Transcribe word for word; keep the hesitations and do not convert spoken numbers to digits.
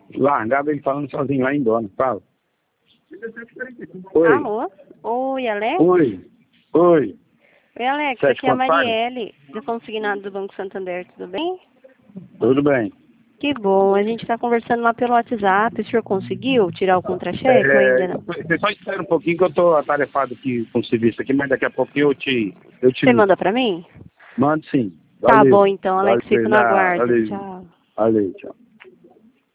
Largava ele falando sozinho lá em Dona. Fala. Oi. Alô? Oi, Alex? Oi. Oi. Oi, Alex. Sete Aqui é a ponto paga? Marielle, do Consignado do Banco Santander. Tudo bem? Tudo bem. Que bom. A gente está conversando lá pelo WhatsApp. O senhor conseguiu tirar o contra-cheque ou É, ainda não? você só espera um pouquinho que eu tô atarefado aqui com o serviço aqui, mas daqui a pouco eu te, eu te Você ligo. manda pra mim? Mando sim. Tá Valeu. bom, então, Alex. Fico Valeu, no já, aguardo. valeu. Tchau. Valeu, tchau.